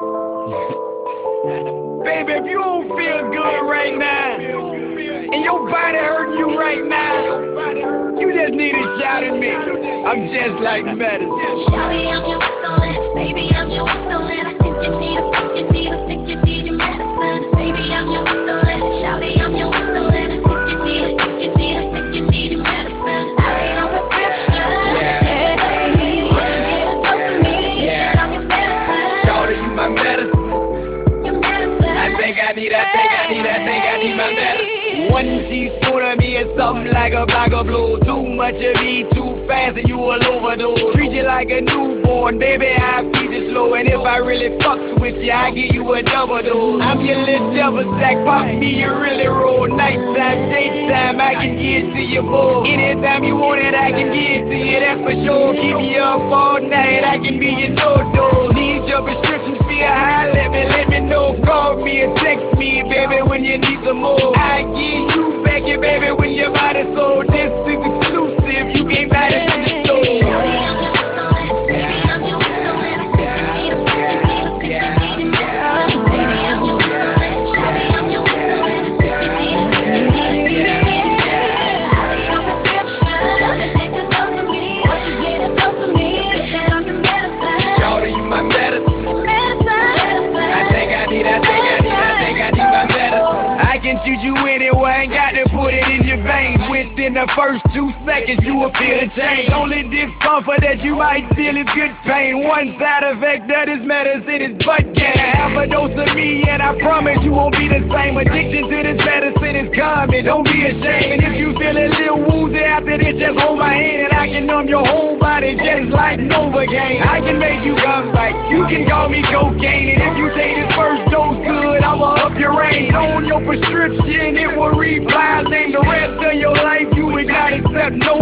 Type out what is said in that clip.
Baby, if you don't feel good right now, and your body hurting you right now, you just need a shot at me. I'm just like medicine. Shawty, I'm your insulin. Baby, I'm your insulin. I think you need your medicine. Baby, I'm your insulin. Shawty, I'm your insulin. I think you need your medicine. I ain't on prescription. Take it up for me. What you get is up for me. Said I'm your medicine. Shawty, you my medicine. Your medicine. I need my medicine. One teaspoon of me is something like a block of blue. Too much of me too fast and you will overdose. Treat you like a newborn, baby, I feed you slow. And if I really fucks with you, I give you a double dose. I'm your little devil sack, pop me, you really roll. Nighttime, daytime, I can get to you more. Anytime you want it, I can get to you, that's for sure. Keep you up all night, I can be your no-dose. Need your prescription, feel high, let me know. Call me and text me, baby, when you need some more. I give you back your baby when your body's so. This is exclusive, you can't buy this in the store. Shawty, I'm your insulin. Baby, I'm your insulin. I think you need your medicine. Baby, I'm your insulin. Shawty, I'm your insulin. I think you need your medicine. I ain't on prescription. Take this up for me. What you get is up for me. Said I'm your medicine. Shawty, you my medicine. Medicine. I need my medicine. I can treat you anywhere, ain't got to put it in your veins. Within the first 2 seconds, you will feel the change. Only discomfort that you might feel is good pain. One side effect of this medicine is butt gain. Half a dose of me, and I promise you won't be the same. Addiction to this medicine is common, don't be ashamed. And if you feel a little woozy after this, just hold my hand, and I can numb your whole body just like Novocaine. I can make you come back, you can call me cocaine. And if you take this first dose good, I'ma up your range. On your prescription, it will read Plies, and the rest of your life you would not accept no